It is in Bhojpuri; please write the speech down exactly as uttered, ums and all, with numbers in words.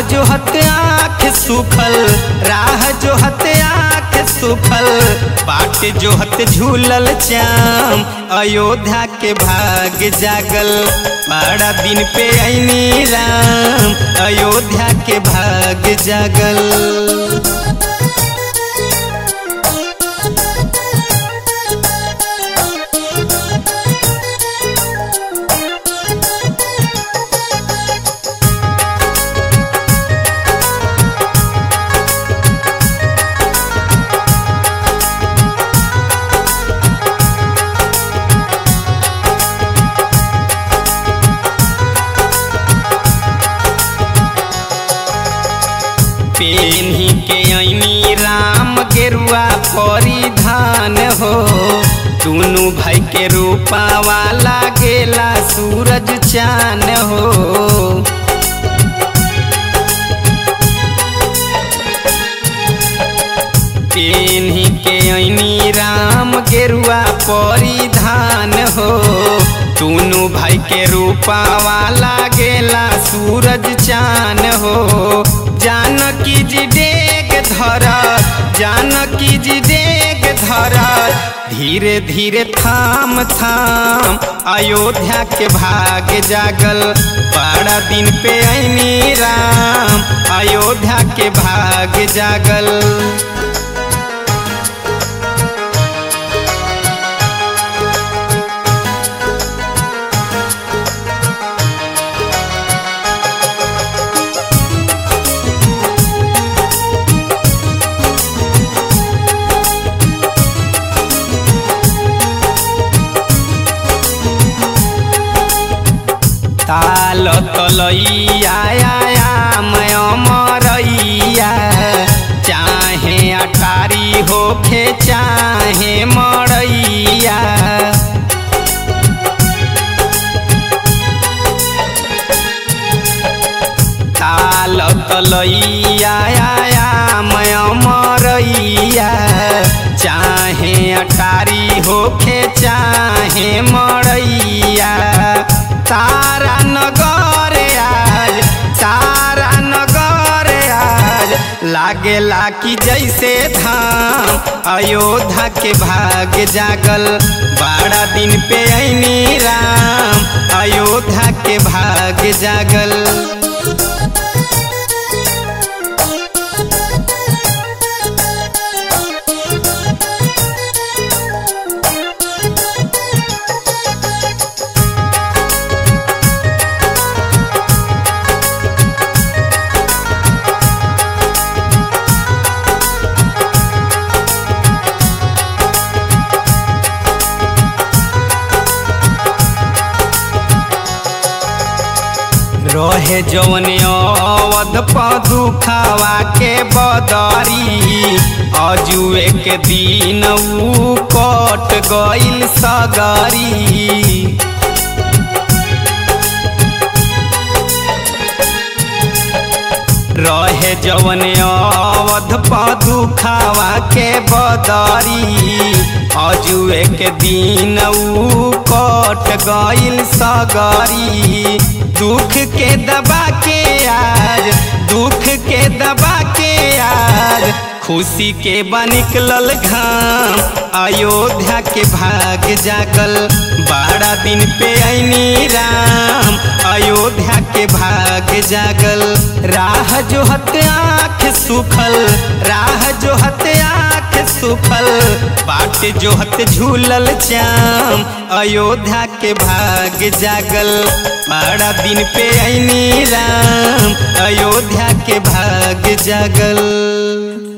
जो हते आँख सुखल, राह जो हते आँख सुखल, बाट जो हते झूलल चाम, अयोध्या के भाग जागल। बड़ा दिन पे आईनी राम, अयोध्या के भाग जागल। पेन्ही के आईनी राम गेरुआ परिधान हो, दुनू भाई के रूपावा लागेला सूरज चान हो। पेन्ही के आईनी राम गेरुआ परिधान हो, दुनू भाई के रूपावा लागेला सूरज चान हो। जानकी जी डेग धर, जानकी जी डेग धर, धीरे धीरे थाम थाम, अयोध्या के भाग जागल। बड़ा दिन पे आईनी राम, अयोध्या के भाग जागल। ताल तलैया मैं अमरैया, चाहे अटारी होखे चाहे मरैया। ताल तलैया मैं अमरैया, चाहे अटारी होखे चाहे मरैया। तारा नगर आज, तारा नगर आज, लागेला कि जैसे धाम, अयोध्या के भाग जागल। बड़ा दिन पे आईनी राम, अयोध्या के भाग जागल। रहे जवन अवध पदुखावा के बदरी, अजुए के दिन ऊ कट गइल सगरी। रहे जवन अवध पदुखावा के बदरी, अजुए के दिन ऊ कट गइल सगरी। दुख के दबा के आज, दुख के दबा के आज, खुशी के बनिकलल घाम, अयोध्या के भाग जागल। बड़ा दिन पे आईनी राम, अयोध्या के भाग जागल। राह जो हते आँख सुखल, राह जो हते आँख सुखल, बाट जो हते झूलल चाम, अयोध्या के भाग जागल। बड़ा दिन पे आईनी राम, अयोध्या के भाग जागल।